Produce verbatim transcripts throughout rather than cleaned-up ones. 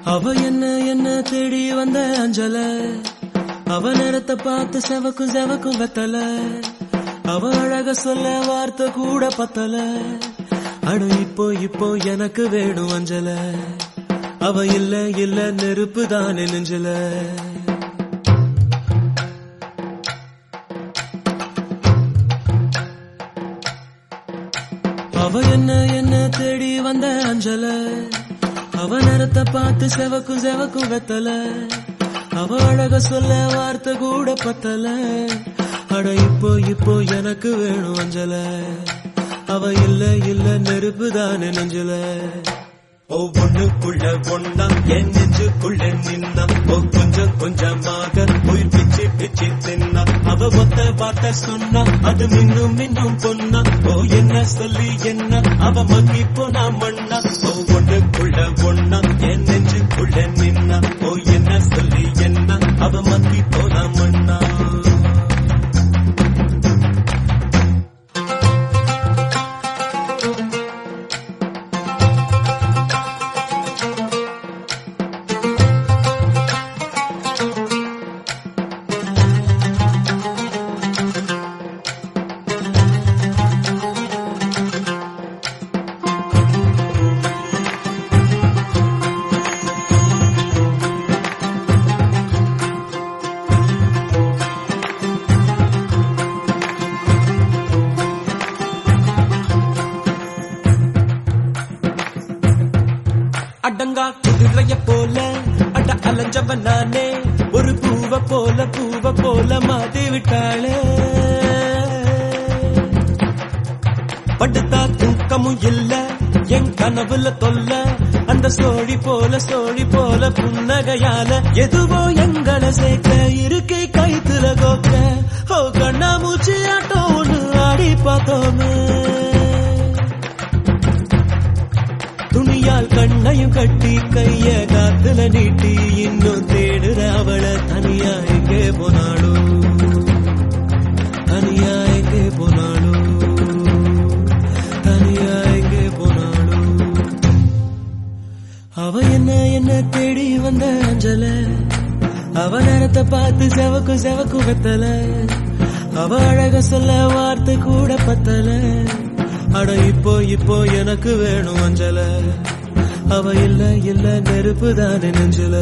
அவ என்ன என்ன தேடி வந்த அஞ்சல, அவ நேரத்தை பார்த்து செவக்கும் செவக்கும் வெத்தல, அவ அழக சொல்ல வார்த்தை கூட பத்தல. அட இப்போ இப்போ எனக்கு வேணும் அஞ்சல, அவ இல்ல இல்ல நெருப்பு தானே நெஞ்சல. அவ என்ன என்ன தேடி வந்த அஞ்சல, அவ நேரத்தை பார்த்து செவக்கும் செவக்கும் வெத்தல, அவ அழக சொல்ல வார்த்தை கூட பத்தல. அட இப்போ இப்போ எனக்கு வேணும் அஞ்சல, அவ இல்ல இல்ல நெருப்பு தானே நெஞ்சல. ஒவ்வொன்னுக்குள்ள ஒன்னா என் நெஞ்சுக்குள்ள நின்னா, கொஞ்சம் கொஞ்சமாக உயிர் பிச்சு பிச்சு தின்னா. அவ ஒத்த வார்த்தை சொன்னா அது மின்னும் மின்னும் பொன்னா. ஓ என்ன சொல்லி என்ன அவ மக்கி போனா மண்ணா. ஒவ்வொன்னுக்குள்ள ஒன்னா என் நெஞ்சுக்குள்ள நின்னா, ஓ என்ன சொல்லி என்ன அவ மக்கி போனா மண்ணா. அடங்கா குதிரைய போல அட அலைஞ்சவன் நானே, ஒரு பூவ போல பூவ போல மாத்தி விட்டாளே. படுத்தா தூக்கமும் இல்ல என் கனவுல தொல்ல, அந்த சோழி போல சோழி போல புன்னகையால எதுவோ எங்களை சேர்க்க இருக்கை கைத்துல கோக்க. ஓ கண்ணா மூச்சு ஆட்டோ ஒண்ணு ஆடி பார்த்தோமே, துணியால் கண்ணையும் கட்டி கைய காத்துல நீட்டி இன்னும் தேடுற அவள. தனியா எங்கே போனாளோ, தனியா எங்கே போனாளோ, தனியா எங்கே போனாளோ. அவ என்ன என்ன தேடி வந்த அஞ்சல, அவ நேரத்தை பார்த்து செவக்கும் செவக்கும் வெத்தல, அவ அழக சொல்ல வார்த்தை கூட பத்தல. அட இப்போ இப்போ எனக்கு வேணும் அஞ்சல, அவ இல்ல இல்ல நெருப்பு தானே நெஞ்சல.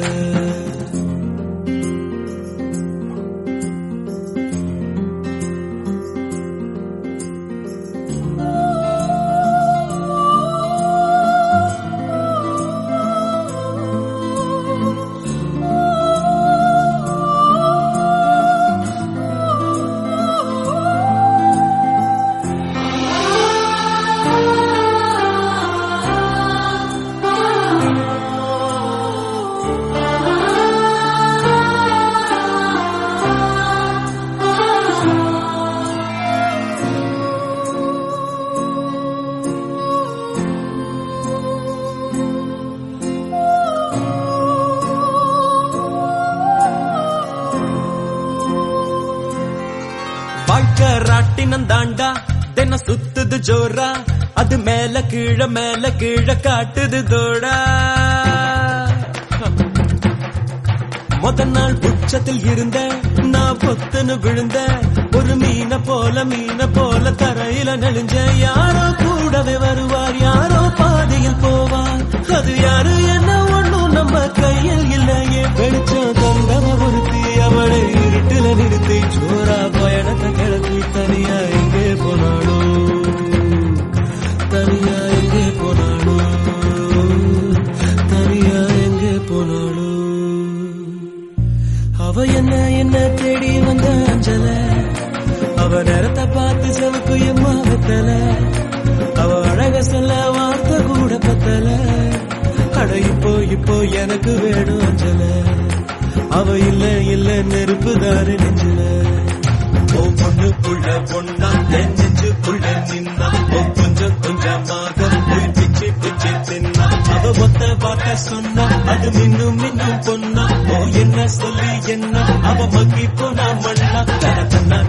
வாழ்க்கை ராட்டினம் தாண்டா தின சுத்துது ஜோரா, அது மேல கீழ மேல கீழ காட்டுது தோடா. முத நாள் உச்சத்தில் இருந்த நான் பொத்துன்னு விழுந்த, ஒரு மீன போல மீன போல தரையில நெளிஞ்ச. யாரோ கூடவே வருவார், யாரோ பாதையில் போவார், அது யாரு என்ன ஒண்ணும் நம்ம கையில் இல்லையே. வெளிச்சம் தந்தவ ஒருத்தி அவளை இருட்டுல நிறுத்தி ஜோரா பயணத்தை கிளப்பி தனியா எங்கே போனாளோ, தனியா எங்கே போனாளோ, தனியா எங்கே போனாளோ. அவ என்ன என்ன தேடி வந்த அஞ்சல, அவ நேரத்தை பார்த்து செவக்கு எம்மா வெத்தல, அவ அழக சொல்ல வார்த்தை கூட பத்தல. அட இப்போ இப்போ எனக்கு வேணும் அஞ்சல, அவ இல்ல இல்ல நெருப்பு தானே நெஞ்சல. ஓ பொண்ணுக்குள்ள பொண்ணா என் நெஞ்சுக்குள்ள நின்னா, ஓ கொஞ்சம் கொஞ்சமாக உயிர் பிச்சு பிச்சு தின்னா. அவ ஒத்த வார்த்தை சொன்னா அது மின்னும் மின்னும் பொன்னா. ஓ என்ன சொல்லி என்ன அவ மக்கி போனா மண்ணா. தன தன்னா